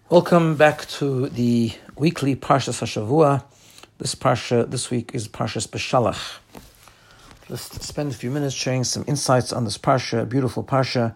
Welcome back to the weekly Parshas HaShavua. This parsha this week is Parshas Beshalach. Let's spend a few minutes sharing some insights on this parsha, a beautiful parsha,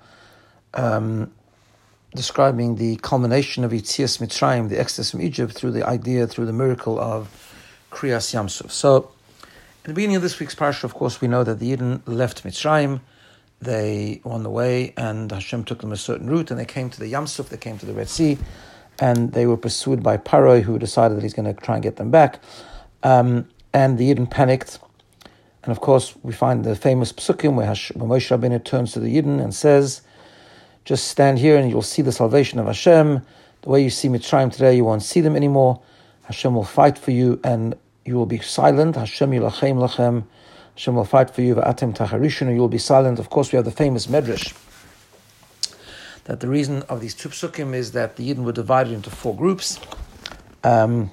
describing the culmination of Yetzias Mitzrayim, the exodus from Egypt, through the miracle of Kriyas Yamsuf. So, in the beginning of this week's parsha, of course, we know that the Yidden left Mitzrayim. They were on the way, and Hashem took them a certain route, and they came to the Yamsuf, they came to the Red Sea, and they were pursued by Paroi, who decided that he's going to try and get them back. And the Yidden panicked. And of course, we find the famous Psukim where Moshe Rabbeinu turns to the Yidden and says, just stand here and you'll see the salvation of Hashem. The way you see Mitzrayim today, you won't see them anymore. Hashem will fight for you and you will be silent. Hashem yilachem lachem. Hashem will fight for you. V'atem tacharishun, and you will be silent. Of course, we have the famous Medrash that the reason of these two psukim is that the Yidden were divided into four groups, and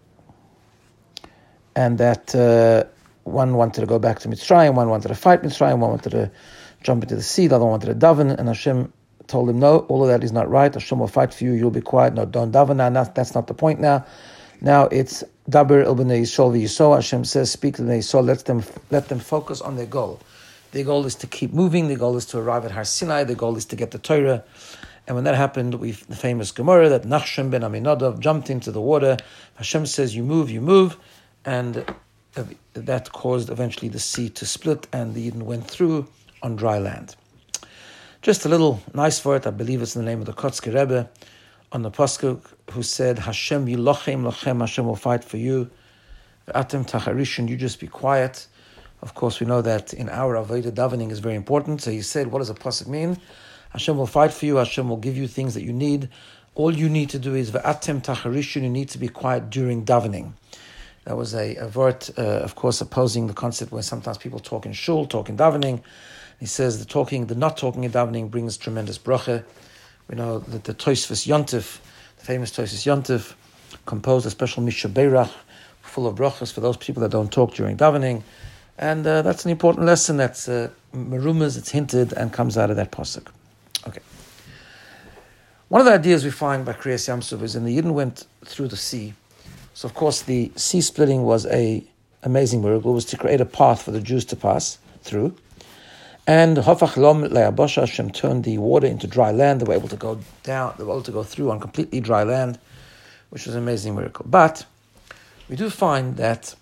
that one wanted to go back to Mitzrayim, one wanted to fight Mitzrayim, one wanted to jump into the sea, the other one wanted to daven, and Hashem told him, no, all of that is not right. Hashem will fight for you, you'll be quiet. No, don't daven now. That's not the point now. Now it's Daber el b'nei Yisrael v'Yisrael. Hashem says, speak to the Bnei Yisrael, let them focus on their goal. Their goal is to keep moving. Their goal is to arrive at Har Sinai. Their goal is to get the Torah. And when that happened, the famous Gemara that Nachshon ben Aminadab jumped into the water. Hashem says, you move. And that caused eventually the sea to split, and the Yidden went through on dry land. Just a little nice for it, I believe it's in the name of the Kotzker Rebbe, on the Pasuk, who said, Hashem yilochem lachem, Hashem will fight for you. Atem tacharishun, you just be quiet. Of course, we know that in our Avodah davening is very important. So he said, what does a pasuk mean? Hashem will fight for you. Hashem will give you things that you need. All you need to do is v'atem tacharishun. You need to be quiet during davening. That was a word, of course, opposing the concept where sometimes people talk in shul, talk in davening. He says the not talking in davening brings tremendous bracha. We know that the Tosfos Yontif, the famous Tosfos Yontif, composed a special Misha Beirach full of brachas for those people that don't talk during davening. And that's an important lesson that's merumas, it's hinted, and comes out of that pasuk. Okay. One of the ideas we find by Kriyas Yamsuf is when the Yidden went through the sea. So of course the sea splitting was an amazing miracle. It was to create a path for the Jews to pass through. And Hafach Lom Le'abosha, Hashem turned the water into dry land. They were able to go down, they were able to go through on completely dry land, which was an amazing miracle. But we do find that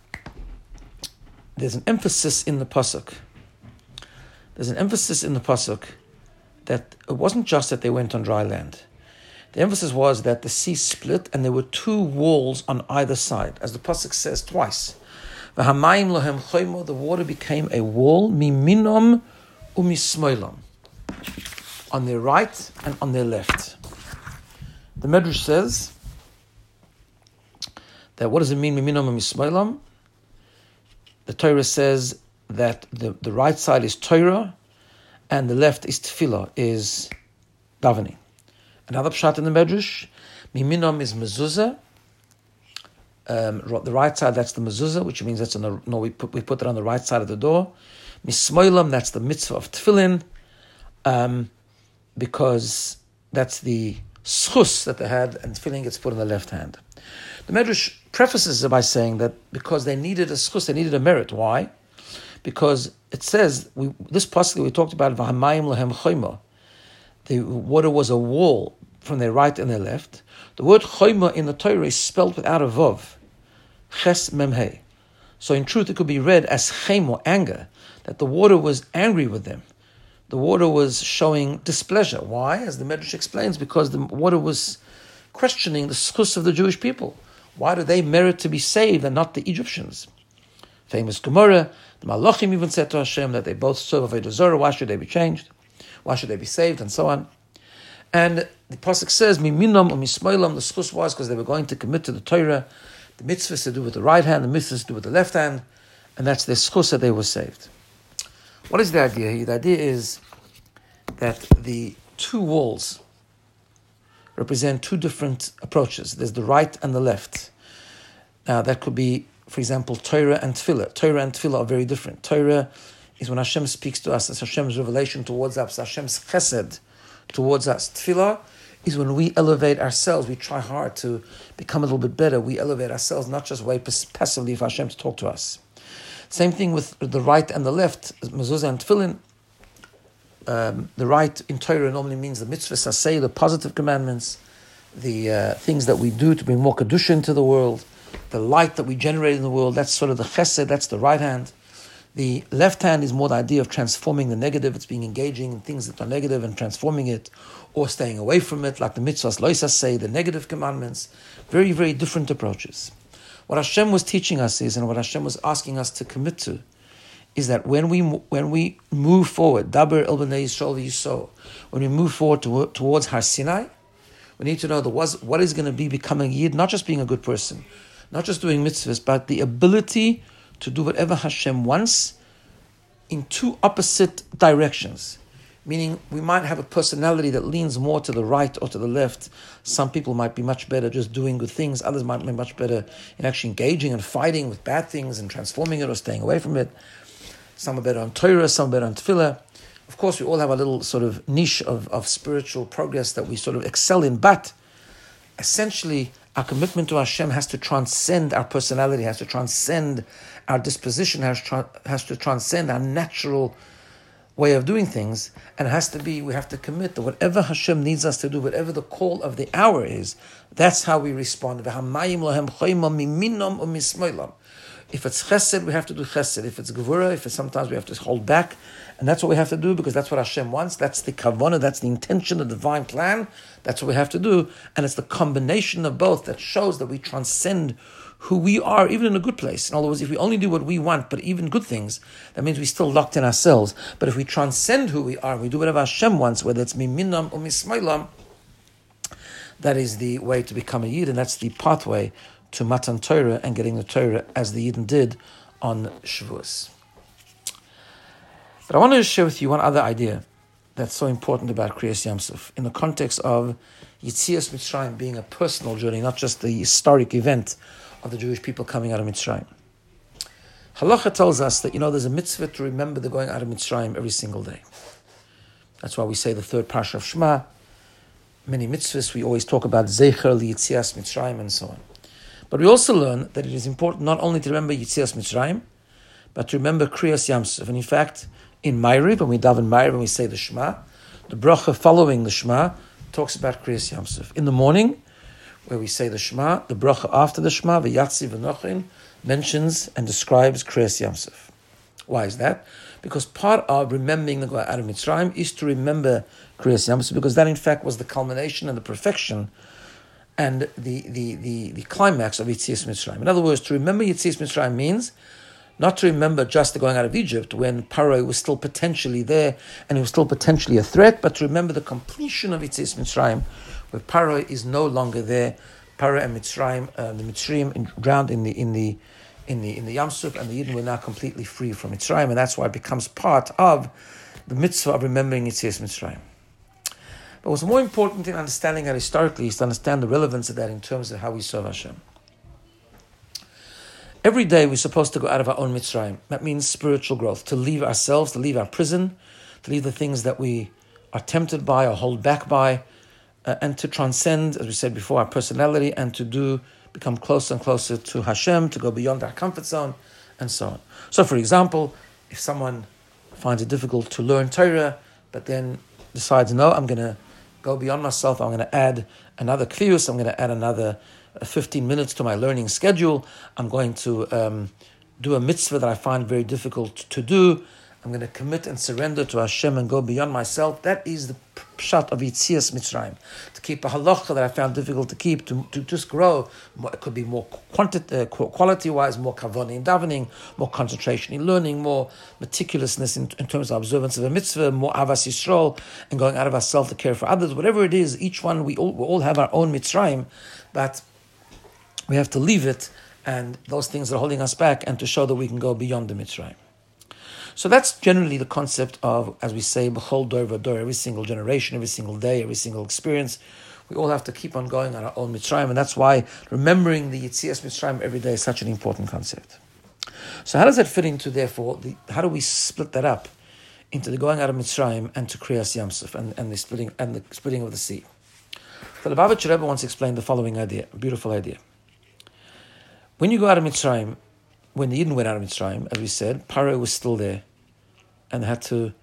there's an emphasis in the pasuk. There's an emphasis in the pasuk that it wasn't just that they went on dry land. The emphasis was that the sea split and there were two walls on either side. As the pasuk says twice, V'hamayim lohem choymo, the water became a wall, miminom umismoilam, on their right and on their left. The Medrash says that what does it mean, miminom umismoilam? The Torah says that the right side is Torah and the left is tefillah, is davening. Another pshat in the Medrash, miminam is mezuzah. The right side, that's the mezuzah, which means that's we put it on the right side of the door. Mismoilam, that's the mitzvah of tefillin, because that's the schus that they had, and tefillin gets put in the left hand. The Medrash prefaces it by saying that because they needed a schus, they needed a merit. Why? Because it says, this pasuk that we talked about, V'hamayim lehem choyma, the water was a wall from their right and their left. The word choyma in the Torah is spelled without a vav, ches memhei. So in truth, it could be read as chem, or anger, that the water was angry with them. The water was showing displeasure. Why? As the Medrash explains, because the water was questioning the schus of the Jewish people. Why do they merit to be saved and not the Egyptians? Famous Gemara, the Malachim even said to Hashem that they both serve Avodah Zarah. Why should they be changed? Why should they be saved? And so on. And the pasuk says, "Miminam u'mismoilam." The schus was because they were going to commit to the Torah. The mitzvahs to do with the right hand, the mitzvahs to do with the left hand, and that's their schus that they were saved. What is the idea here? The idea is that the two walls represent two different approaches. There's the right and the left. Now that could be, for example, Torah and Tefillah. Torah and Tefillah are very different. Torah is when Hashem speaks to us, it's Hashem's revelation towards us, Hashem's chesed towards us. Tefillah is when we elevate ourselves. We try hard to become a little bit better. We elevate ourselves, not just wait passively for Hashem to talk to us. Same thing with the right and the left, mezuzah and tefillin. The right in Torah normally means the mitzvahs, aseh, the positive commandments, the things that we do to bring more kedusha into the world, the light that we generate in the world. That's sort of the chesed, that's the right hand. The left hand is more the idea of transforming the negative. It's being engaging in things that are negative and transforming it, or staying away from it, like the mitzvahs, lo yisaseh, the negative commandments. Very, very different approaches. What Hashem was teaching us is, and what Hashem was asking us to commit to, is that when we move forward, Daber el b'nei Yisrael v'yiso, when we move forward towards Har Sinai, we need to know what is going to be becoming a Yid, not just being a good person, not just doing mitzvahs, but the ability to do whatever Hashem wants in two opposite directions. Meaning, we might have a personality that leans more to the right or to the left. Some people might be much better just doing good things. Others might be much better in actually engaging and fighting with bad things and transforming it or staying away from it. Some are better on Torah, some are better on Tefillah. Of course, we all have a little sort of niche of spiritual progress that we sort of excel in, but essentially, our commitment to Hashem has to transcend our personality, has to transcend our disposition, has to transcend our natural way of doing things, and we have to commit that whatever Hashem needs us to do, whatever the call of the hour is, that's how we respond. If it's chesed, we have to do chesed. If it's gevura, sometimes we have to hold back, and that's what we have to do because that's what Hashem wants. That's the kavanah, that's the intention, the divine plan. That's what we have to do, and it's the combination of both that shows that we transcend who we are, even in a good place. In other words, if we only do what we want, but even good things, that means we're still locked in ourselves. But if we transcend who we are, we do whatever Hashem wants, whether it's miminam or mismailam, that is the way to become a Yid, and that's the pathway to Matan Torah and getting the Torah as the Yidden did on Shavuos. But I want to share with you one other idea that's so important about Kriyas Yamsuf in the context of Yitzias Mitzrayim being a personal journey, not just the historic event of the Jewish people coming out of Mitzrayim. Halacha tells us that, there's a mitzvah to remember the going out of Mitzrayim every single day. That's why we say the third parsha of Shema. Many mitzvahs, we always talk about Zecher Yitzias Mitzrayim and so on. But we also learn that it is important not only to remember Yitzias Mitzrayim, but to remember Kriyas Yamsuf. And in fact, in Ma'ariv, when we daven Ma'ariv, when we say the Shema, the bracha following the Shema talks about Kriyas Yamsuf. In the morning, where we say the Shema, the bracha after the Shema, V'yatzi v'nochin, mentions and describes Kriyas Yamsuf. Why is that? Because part of remembering the going out of Mitzrayim is to remember Kriyas Yamsuf, because that in fact was the culmination and the perfection and the climax of Yitzias Mitzrayim. In other words, to remember Yitzias Mitzrayim means not to remember just the going out of Egypt when Paro was still potentially there and he was still potentially a threat, but to remember the completion of Yitzias Mitzrayim, where Paro is no longer there. Paro and Mitzrayim, the Mitzrayim drowned in the Yamsuf, and the Yidden were now completely free from Mitzrayim, and that's why it becomes part of the mitzvah of remembering Yitzias Mitzrayim. But what's more important in understanding that historically is to understand the relevance of that in terms of how we serve Hashem. Every day we're supposed to go out of our own Mitzrayim. That means spiritual growth, to leave ourselves, to leave our prison, to leave the things that we are tempted by or hold back by, and to transcend, as we said before, our personality, and to become closer and closer to Hashem, to go beyond our comfort zone, and so on. So, for example, if someone finds it difficult to learn Torah, but then decides, no, I'm going to go beyond myself, I'm going to add another kvius, I'm going to add another 15 minutes to my learning schedule, I'm going to do a mitzvah that I find very difficult to do, I'm going to commit and surrender to Hashem and go beyond myself. That is the pshat of Yitzias Mitzrayim. To keep a halacha that I found difficult to keep, to just grow. It could be more quality-wise, more kavanah in davening, more concentration in learning, more meticulousness in terms of observance of a mitzvah, more avas yisrael, and going out of ourselves to care for others. Whatever it is, each one, we all have our own Mitzrayim, but we have to leave it, and those things are holding us back, and to show that we can go beyond the Mitzrayim. So that's generally the concept of, as we say, b'chol dor v'dor, every single generation, every single day, every single experience. We all have to keep on going on our own Mitzrayim, and that's why remembering the Yitzias Mitzrayim every day is such an important concept. So how does that fit into, therefore, how do we split that up into the going out of Mitzrayim and to Kriyas Yamsuf and the splitting of the sea? So the Lubavitcher Rebbe once explained the following idea, a beautiful idea. When you go out of Mitzrayim, when the Yidden went out of Mitzrayim, as we said, Paro was still there, and had to.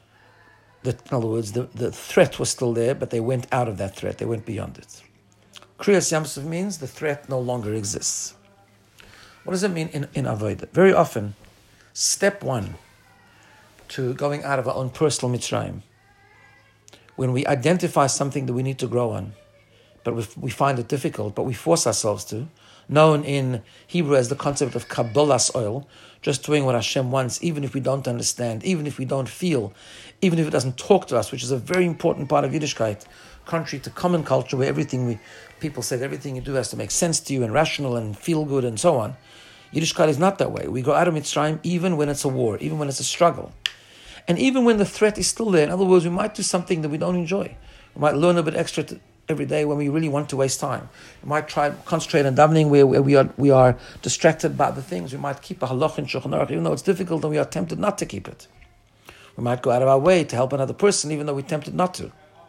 In other words, the threat was still there, but they went out of that threat. They went beyond it. Kriyas Yamsuf means the threat no longer exists. What does it mean in Avodah? Very often, step one to going out of our own personal Mitzrayim, when we identify something that we need to grow on, but we find it difficult, but we force ourselves to, known in Hebrew as the concept of Kabbalas oil, just doing what Hashem wants, even if we don't understand, even if we don't feel, even if it doesn't talk to us, which is a very important part of Yiddishkeit, contrary to common culture where people say that everything you do has to make sense to you and rational and feel good and so on. Yiddishkeit is not that way. We go out of Mitzrayim even when it's a war, even when it's a struggle. And even when the threat is still there. In other words, we might do something that we don't enjoy. We might learn a bit extra every day when we really want to waste time. We might try to concentrate on davening where we are distracted by other things. We might keep a halach in Shulchan Aruch even though it's difficult and we are tempted not to keep it. We might go out of our way to help another person even though we're tempted not to.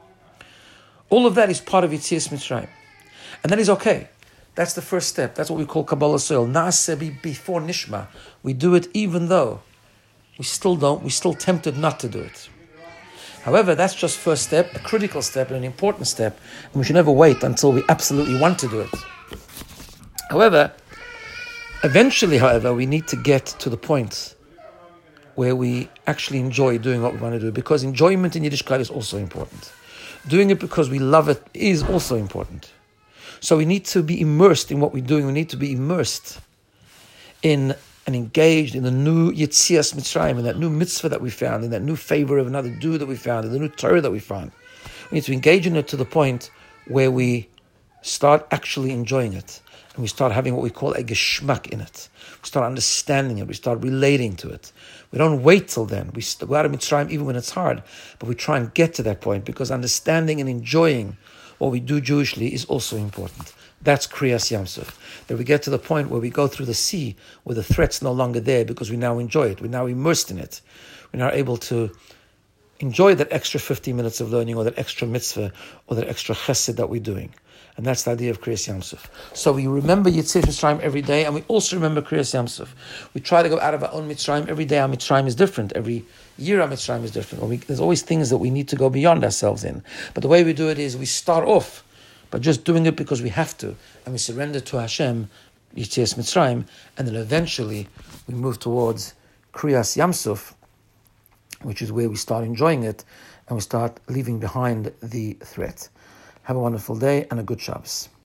All of that is part of Yetzias Mitzrayim. And that is okay. That's the first step. That's what we call Kabbalah Soil. Naaseh before Nishma. We do it even though we're still tempted not to do it. However, that's just first step, a critical step and an important step, and we should never wait until we absolutely want to do it. However, eventually, we need to get to the point where we actually enjoy doing what we want to do, because enjoyment in Yiddishkeit is also important. Doing it because we love it is also important. So we need to be immersed in what we're doing. We need to be immersed in and engaged in the new Yetzias Mitzrayim, in that new mitzvah that we found, in that new favor of another do that we found, in the new Torah that we found. We need to engage in it to the point where we start actually enjoying it. And we start having what we call a geschmack in it. We start understanding it. We start relating to it. We don't wait till then. We go out of Mitzrayim even when it's hard, but we try and get to that point because understanding and enjoying what we do Jewishly is also important. That's Kriyas Yamsuf. That we get to the point where we go through the sea, where the threat's no longer there because we now enjoy it. We're now immersed in it. We're now able to enjoy that extra 50 minutes of learning or that extra mitzvah or that extra chesed that we're doing. And that's the idea of Kriyas Yamsuf. So we remember Yetzias Mitzrayim every day, and we also remember Kriyas Yamsuf. We try to go out of our own Mitzrayim every day. Our Mitzrayim is different. Every year our Mitzrayim is different. There's always things that we need to go beyond ourselves in. But the way we do it is we start off by just doing it because we have to, and we surrender to Hashem, Yetzias Mitzrayim, and then eventually we move towards Kriyas Yamsuf, which is where we start enjoying it, and we start leaving behind the threat. Have a wonderful day and a good Shabbos.